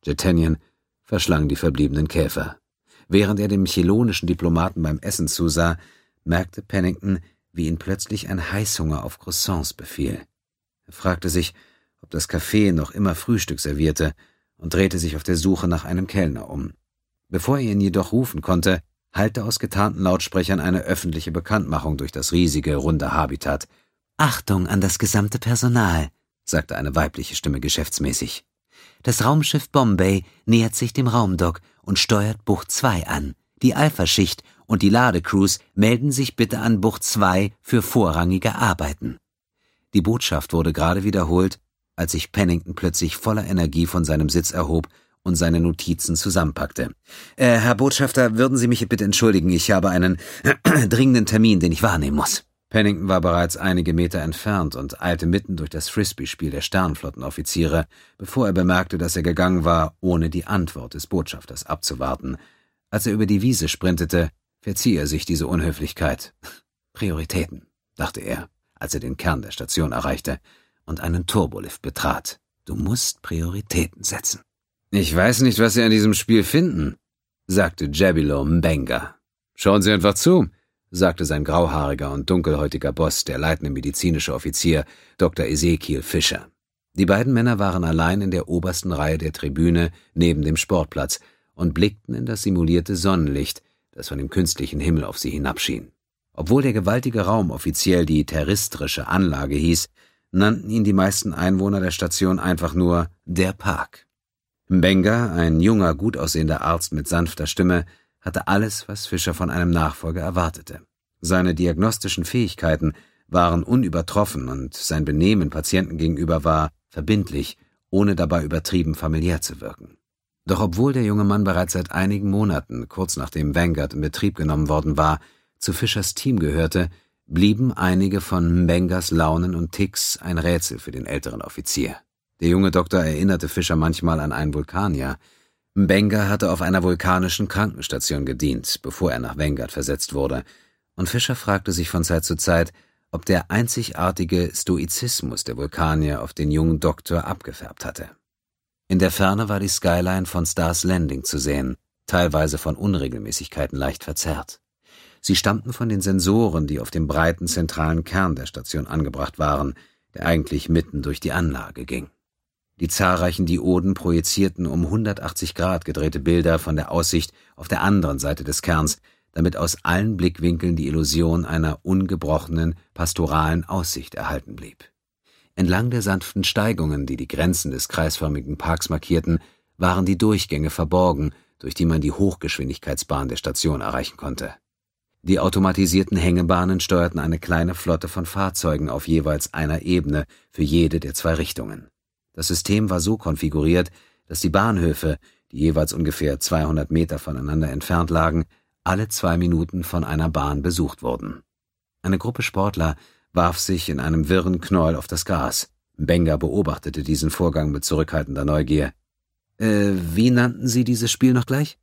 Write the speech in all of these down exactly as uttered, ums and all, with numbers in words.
Jetanien verschlang die verbliebenen Käfer. Während er dem chelonischen Diplomaten beim Essen zusah, merkte Pennington, wie ihn plötzlich ein Heißhunger auf Croissants befiel. Er fragte sich, ob das Café noch immer Frühstück servierte, und drehte sich auf der Suche nach einem Kellner um. Bevor er ihn jedoch rufen konnte, hallte aus getarnten Lautsprechern eine öffentliche Bekanntmachung durch das riesige, runde Habitat. »Achtung an das gesamte Personal«, sagte eine weibliche Stimme geschäftsmäßig. »Das Raumschiff Bombay nähert sich dem Raumdock und steuert Bucht zwei an. Die Alpha-Schicht und die Ladecrews melden sich bitte an Bucht zwei für vorrangige Arbeiten.« Die Botschaft wurde gerade wiederholt, als sich Pennington plötzlich voller Energie von seinem Sitz erhob und seine Notizen zusammenpackte. Äh, »Herr Botschafter, würden Sie mich bitte entschuldigen, ich habe einen äh, dringenden Termin, den ich wahrnehmen muss.« Pennington war bereits einige Meter entfernt und eilte mitten durch das Frisbee-Spiel der Sternflottenoffiziere, bevor er bemerkte, dass er gegangen war, ohne die Antwort des Botschafters abzuwarten. Als er über die Wiese sprintete, verzieh er sich diese Unhöflichkeit. »Prioritäten«, dachte er, als er den Kern der Station erreichte und einen Turbolift betrat. »Du musst Prioritäten setzen.« »Ich weiß nicht, was Sie an diesem Spiel finden«, sagte Jabilo Mbenga. »Schauen Sie einfach zu«, sagte sein grauhaariger und dunkelhäutiger Boss, der leitende medizinische Offizier, Doktor Ezekiel Fischer. Die beiden Männer waren allein in der obersten Reihe der Tribüne neben dem Sportplatz und blickten in das simulierte Sonnenlicht, das von dem künstlichen Himmel auf sie hinabschien. Obwohl der gewaltige Raum offiziell die terrestrische Anlage hieß, nannten ihn die meisten Einwohner der Station einfach nur »der Park«. Mbenga, ein junger, gut aussehender Arzt mit sanfter Stimme, hatte alles, was Fischer von einem Nachfolger erwartete. Seine diagnostischen Fähigkeiten waren unübertroffen und sein Benehmen Patienten gegenüber war verbindlich, ohne dabei übertrieben familiär zu wirken. Doch obwohl der junge Mann bereits seit einigen Monaten, kurz nachdem Vanguard in Betrieb genommen worden war, zu Fischers Team gehörte, blieben einige von Mbengas Launen und Ticks ein Rätsel für den älteren Offizier. Der junge Doktor erinnerte Fischer manchmal an einen Vulkanier. Mbenga hatte auf einer vulkanischen Krankenstation gedient, bevor er nach Vanguard versetzt wurde, und Fischer fragte sich von Zeit zu Zeit, ob der einzigartige Stoizismus der Vulkanier auf den jungen Doktor abgefärbt hatte. In der Ferne war die Skyline von Stars Landing zu sehen, teilweise von Unregelmäßigkeiten leicht verzerrt. Sie stammten von den Sensoren, die auf dem breiten zentralen Kern der Station angebracht waren, der eigentlich mitten durch die Anlage ging. Die zahlreichen Dioden projizierten um hundertachtzig Grad gedrehte Bilder von der Aussicht auf der anderen Seite des Kerns, damit aus allen Blickwinkeln die Illusion einer ungebrochenen, pastoralen Aussicht erhalten blieb. Entlang der sanften Steigungen, die die Grenzen des kreisförmigen Parks markierten, waren die Durchgänge verborgen, durch die man die Hochgeschwindigkeitsbahn der Station erreichen konnte. Die automatisierten Hängebahnen steuerten eine kleine Flotte von Fahrzeugen auf jeweils einer Ebene für jede der zwei Richtungen. Das System war so konfiguriert, dass die Bahnhöfe, die jeweils ungefähr zweihundert Meter voneinander entfernt lagen, alle zwei Minuten von einer Bahn besucht wurden. Eine Gruppe Sportler warf sich in einem wirren Knäuel auf das Gras. Mbenga beobachtete diesen Vorgang mit zurückhaltender Neugier. Äh, wie nannten Sie dieses Spiel noch gleich?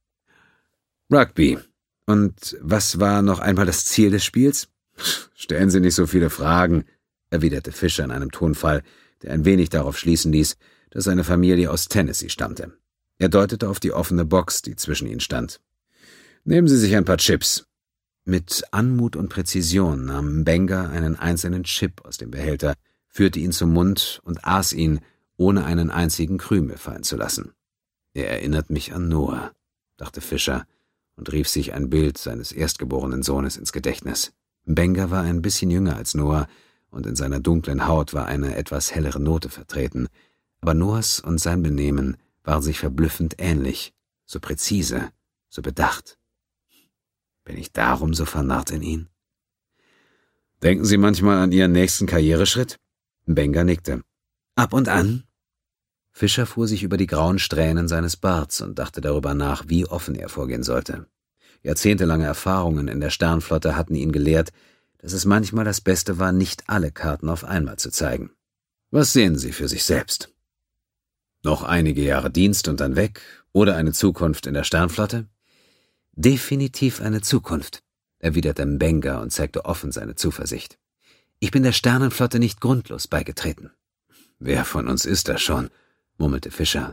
Rugby. Und was war noch einmal das Ziel des Spiels? Stellen Sie nicht so viele Fragen, erwiderte Fischer in einem Tonfall, der ein wenig darauf schließen ließ, dass seine Familie aus Tennessee stammte. Er deutete auf die offene Box, die zwischen ihnen stand. »Nehmen Sie sich ein paar Chips.« Mit Anmut und Präzision nahm Mbenga einen einzelnen Chip aus dem Behälter, führte ihn zum Mund und aß ihn, ohne einen einzigen Krümel fallen zu lassen. »Er erinnert mich an Noah«, dachte Fischer und rief sich ein Bild seines erstgeborenen Sohnes ins Gedächtnis. Mbenga war ein bisschen jünger als Noah, und in seiner dunklen Haut war eine etwas hellere Note vertreten, aber Noahs und sein Benehmen waren sich verblüffend ähnlich, so präzise, so bedacht. Bin ich darum so vernarrt in ihn? Denken Sie manchmal an Ihren nächsten Karriereschritt? Mbenga nickte. Ab und an. Fischer fuhr sich über die grauen Strähnen seines Barts und dachte darüber nach, wie offen er vorgehen sollte. Jahrzehntelange Erfahrungen in der Sternflotte hatten ihn gelehrt, dass es manchmal das Beste war, nicht alle Karten auf einmal zu zeigen. Was sehen Sie für sich selbst? Noch einige Jahre Dienst und dann weg? Oder eine Zukunft in der Sternflotte? Definitiv eine Zukunft, erwiderte Mbenga und zeigte offen seine Zuversicht. Ich bin der Sternenflotte nicht grundlos beigetreten. Wer von uns ist das schon? Murmelte Fischer.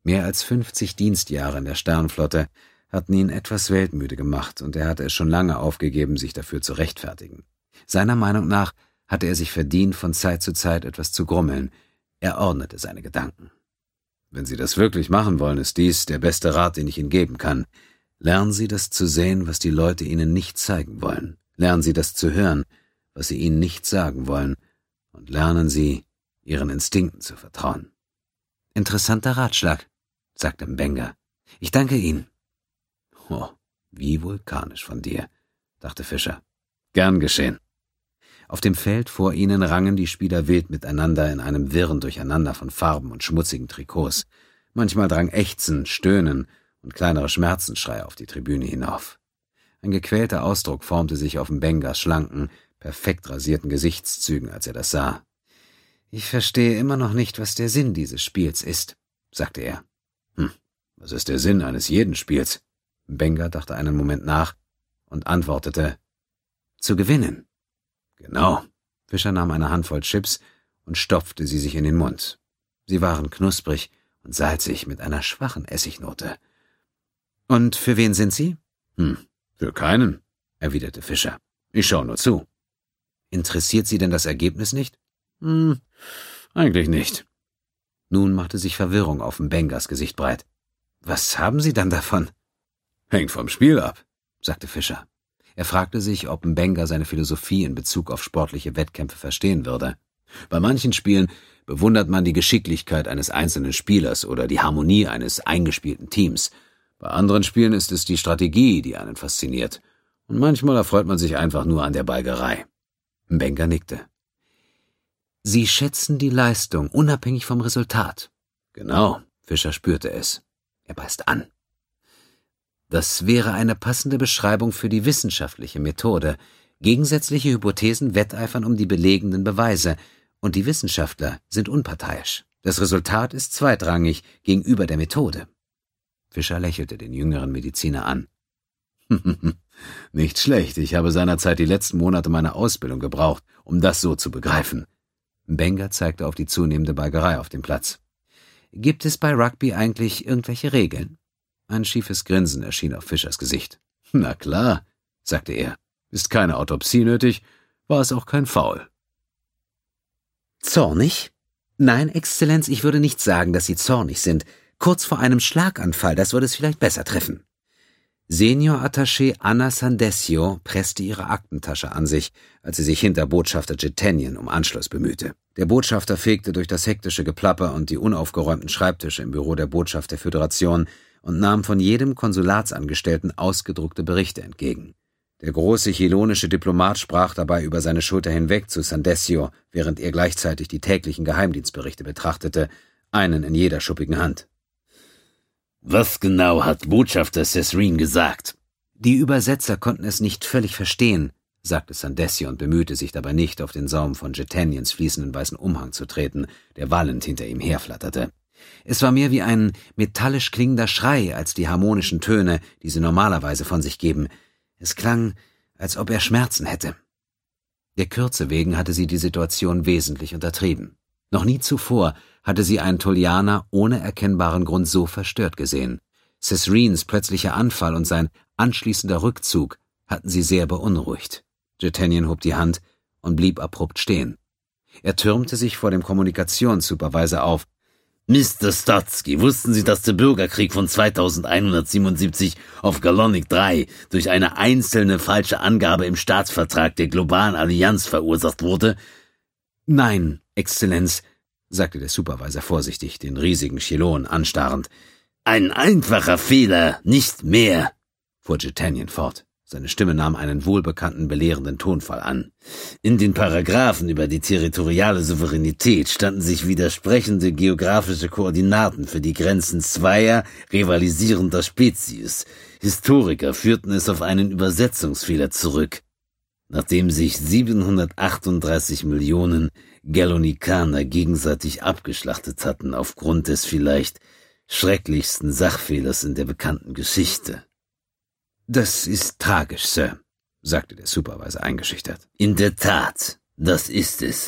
Mehr als fünfzig Dienstjahre in der Sternflotte hatten ihn etwas weltmüde gemacht, und er hatte es schon lange aufgegeben, sich dafür zu rechtfertigen. Seiner Meinung nach hatte er sich verdient, von Zeit zu Zeit etwas zu grummeln. Er ordnete seine Gedanken. »Wenn Sie das wirklich machen wollen, ist dies der beste Rat, den ich Ihnen geben kann. Lernen Sie das zu sehen, was die Leute Ihnen nicht zeigen wollen. Lernen Sie das zu hören, was sie Ihnen nicht sagen wollen. Und lernen Sie, Ihren Instinkten zu vertrauen.« »Interessanter Ratschlag«, sagte Mbenga. »Ich danke Ihnen.« »Oh, wie vulkanisch von dir«, dachte Fischer. »Gern geschehen.« Auf dem Feld vor ihnen rangen die Spieler wild miteinander in einem wirren Durcheinander von Farben und schmutzigen Trikots. Manchmal drang Ächzen, Stöhnen und kleinere Schmerzensschreie auf die Tribüne hinauf. Ein gequälter Ausdruck formte sich auf Mbengas schlanken, perfekt rasierten Gesichtszügen, als er das sah. »Ich verstehe immer noch nicht, was der Sinn dieses Spiels ist«, sagte er. »Hm, was ist der Sinn eines jeden Spiels?« Mbenga dachte einen Moment nach und antwortete, »zu gewinnen.« »Genau.« Fischer nahm eine Handvoll Chips und stopfte sie sich in den Mund. Sie waren knusprig und salzig mit einer schwachen Essignote. »Und für wen sind Sie?« »Hm, für keinen«, erwiderte Fischer. »Ich schaue nur zu.« »Interessiert Sie denn das Ergebnis nicht?« »Hm, eigentlich nicht.« Nun machte sich Verwirrung auf Mbengas Gesicht breit. »Was haben Sie dann davon?« »Hängt vom Spiel ab«, sagte Fischer. Er fragte sich, ob Mbenga seine Philosophie in Bezug auf sportliche Wettkämpfe verstehen würde. Bei manchen Spielen bewundert man die Geschicklichkeit eines einzelnen Spielers oder die Harmonie eines eingespielten Teams. Bei anderen Spielen ist es die Strategie, die einen fasziniert. Und manchmal erfreut man sich einfach nur an der Balgerei. Mbenga nickte. »Sie schätzen die Leistung, unabhängig vom Resultat.« »Genau«, Fischer spürte es. Er beißt an. »Das wäre eine passende Beschreibung für die wissenschaftliche Methode. Gegensätzliche Hypothesen wetteifern um die belegenden Beweise, und die Wissenschaftler sind unparteiisch. Das Resultat ist zweitrangig gegenüber der Methode.« Fischer lächelte den jüngeren Mediziner an. »Nicht schlecht, ich habe seinerzeit die letzten Monate meiner Ausbildung gebraucht, um das so zu begreifen.« Mbenga zeigte auf die zunehmende Balgerei auf dem Platz. »Gibt es bei Rugby eigentlich irgendwelche Regeln?« Ein schiefes Grinsen erschien auf Fischers Gesicht. »Na klar«, sagte er. »Ist keine Autopsie nötig, war es auch kein Foul.« »Zornig? Nein, Exzellenz, ich würde nicht sagen, dass Sie zornig sind. Kurz vor einem Schlaganfall, das würde es vielleicht besser treffen.« Senior-Attaché Anna Sandesio presste ihre Aktentasche an sich, als sie sich hinter Botschafter Jetenien um Anschluss bemühte. Der Botschafter fegte durch das hektische Geplapper und die unaufgeräumten Schreibtische im Büro der Botschaft der Föderation und nahm von jedem Konsulatsangestellten ausgedruckte Berichte entgegen. Der große chilonische Diplomat sprach dabei über seine Schulter hinweg zu Sandesio, während er gleichzeitig die täglichen Geheimdienstberichte betrachtete, einen in jeder schuppigen Hand. »Was genau hat Botschafter Cesrine gesagt?« »Die Übersetzer konnten es nicht völlig verstehen«, sagte Sandesio und bemühte sich dabei nicht, auf den Saum von Jeteniens fließenden weißen Umhang zu treten, der wallend hinter ihm herflatterte. Es war mehr wie ein metallisch klingender Schrei als die harmonischen Töne, die sie normalerweise von sich geben. Es klang, als ob er Schmerzen hätte. Der Kürze wegen hatte sie die Situation wesentlich untertrieben. Noch nie zuvor hatte sie einen Tullianer ohne erkennbaren Grund so verstört gesehen. Cesrines plötzlicher Anfall und sein anschließender Rückzug hatten sie sehr beunruhigt. Jetenien hob die Hand und blieb abrupt stehen. Er türmte sich vor dem Kommunikationssupervisor auf. »Mister Stotsky, wussten Sie, dass der Bürgerkrieg von zweitausendeinhundertsiebenundsiebzig auf Galonic drei durch eine einzelne falsche Angabe im Staatsvertrag der globalen Allianz verursacht wurde?« »Nein, Exzellenz«, sagte der Supervisor vorsichtig, den riesigen Chilon anstarrend. »Ein einfacher Fehler, nicht mehr«, fuhr Jetenien fort. Seine Stimme nahm einen wohlbekannten, belehrenden Tonfall an. »In den Paragraphen über die territoriale Souveränität standen sich widersprechende geografische Koordinaten für die Grenzen zweier rivalisierender Spezies. Historiker führten es auf einen Übersetzungsfehler zurück. Nachdem sich siebenhundertachtunddreißig Millionen Galonikaner gegenseitig abgeschlachtet hatten aufgrund des vielleicht schrecklichsten Sachfehlers in der bekannten Geschichte.« »Das ist tragisch, Sir«, sagte der Supervisor eingeschüchtert. »In der Tat, das ist es.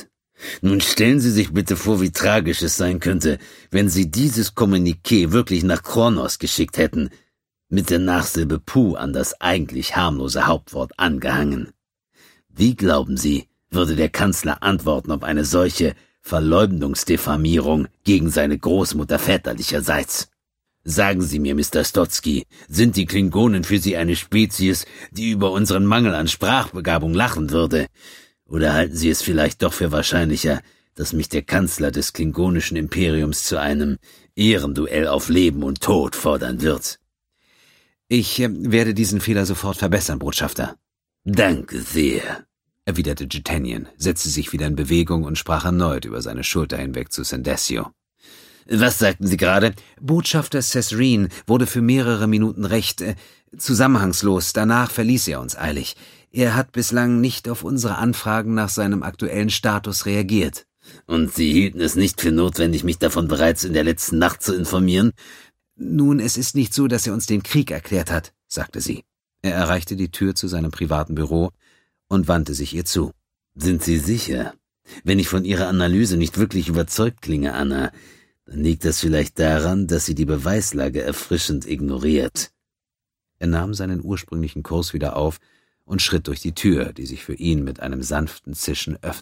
Nun stellen Sie sich bitte vor, wie tragisch es sein könnte, wenn Sie dieses Kommuniqué wirklich nach Kronos geschickt hätten, mit der Nachsilbe Pu an das eigentlich harmlose Hauptwort angehangen. Wie glauben Sie, würde der Kanzler antworten auf eine solche Verleumdungsdefamierung gegen seine Großmutter väterlicherseits? Sagen Sie mir, Mister Stotsky, sind die Klingonen für Sie eine Spezies, die über unseren Mangel an Sprachbegabung lachen würde? Oder halten Sie es vielleicht doch für wahrscheinlicher, dass mich der Kanzler des klingonischen Imperiums zu einem Ehrenduell auf Leben und Tod fordern wird? Ich äh, werde diesen Fehler sofort verbessern, Botschafter. Danke sehr, erwiderte Jitanien, setzte sich wieder in Bewegung und sprach erneut über seine Schulter hinweg zu Sendesio. Was sagten Sie gerade? Botschafter Cesrine wurde für mehrere Minuten recht äh, zusammenhangslos, danach verließ er uns eilig. Er hat bislang nicht auf unsere Anfragen nach seinem aktuellen Status reagiert. Und Sie hielten es nicht für notwendig, mich davon bereits in der letzten Nacht zu informieren? Nun, es ist nicht so, dass er uns den Krieg erklärt hat, sagte sie. Er erreichte die Tür zu seinem privaten Büro und wandte sich ihr zu. Sind Sie sicher? Wenn ich von Ihrer Analyse nicht wirklich überzeugt klinge, Anna, dann liegt das vielleicht daran, dass sie die Beweislage erfrischend ignoriert. Er nahm seinen ursprünglichen Kurs wieder auf und schritt durch die Tür, die sich für ihn mit einem sanften Zischen öffnete.